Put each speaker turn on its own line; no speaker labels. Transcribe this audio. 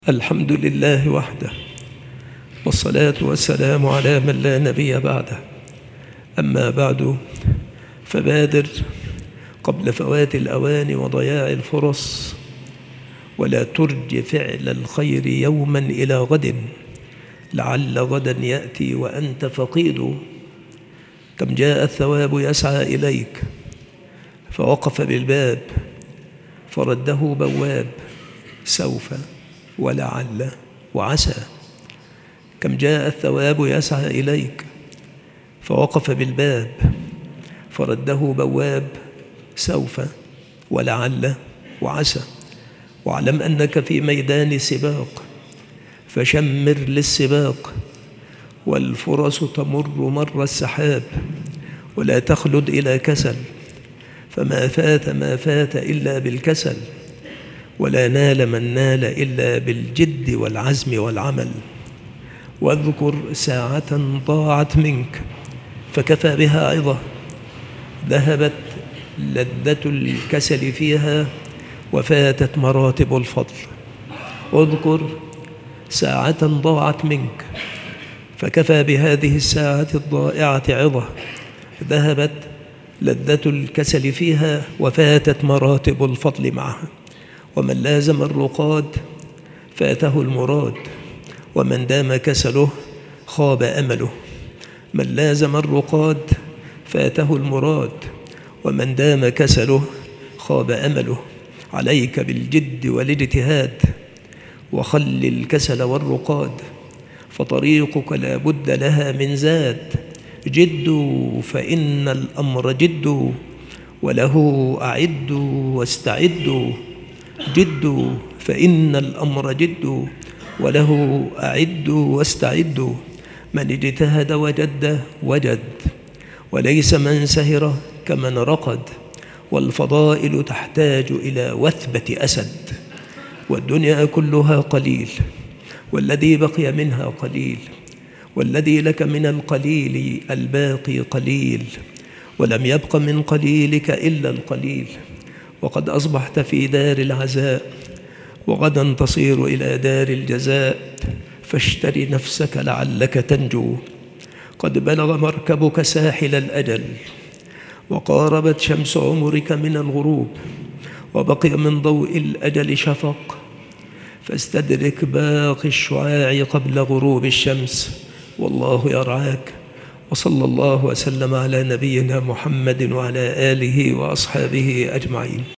الحمد لله وحده، والصلاة والسلام على من لا نبي بعده. أما بعد، فبادر قبل فوات الأوان وضياع الفرص، ولا ترج فعل الخير يوما إلى غد، لعل غدا يأتي وأنت فقيد. كم جاء الثواب يسعى إليك، فوقف بالباب فرده بواب، سوف ولعل وعسى. كم جاء الثواب يسعى إليك، فوقف بالباب فرده بواب، سوف ولعل وعسى. واعلم أنك في ميدان سباق، فشمر للسباق، والفرص تمر مر السحاب، ولا تخلد إلى كسل، فما فات إلا بالكسل، ولا نال من نال إلا بالجد والعزم والعمل. واذكر ساعة ضاعت منك، فكفى بها عظة، ذهبت لذة الكسل فيها، وفاتت مراتب الفضل. اذكر ساعة ضاعت منك، فكفى بهذه الساعة الضائعة عظة، ذهبت لذة الكسل فيها، وفاتت مراتب الفضل معها. ومن لازم الرقاد فاته المراد، ومن دام كسله خاب أمله. من لازم الرقاد فاته المراد، ومن دام كسله خاب أمله. عليك بالجد والاجتهاد، وخل الكسل والرقاد، فطريقك لا بد لها من زاد. جدوا فإن الأمر جد، وله أعدوا واستعدوا. جدوا فإن الأمر جد، وله أعدوا واستعدوا. من اجتهد وجد، وليس من سهر كمن رقد. والفضائل تحتاج إلى وثبة أسد، والدنيا كلها قليل، والذي بقي منها قليل، والذي لك من القليل الباقي قليل، ولم يبق من قليلك إلا القليل. وقد أصبحت في دار العزاء، وغدا تصير إلى دار الجزاء، فاشتر نفسك لعلك تنجو. قد بلغ مركبك ساحل الأجل، وقاربت شمس عمرك من الغروب، وبقي من ضوء الأجل شفق، فاستدرك باقي الشعاع قبل غروب الشمس، والله يرعاك. وصلى الله وسلم على نبينا محمد وعلى آله وأصحابه أجمعين.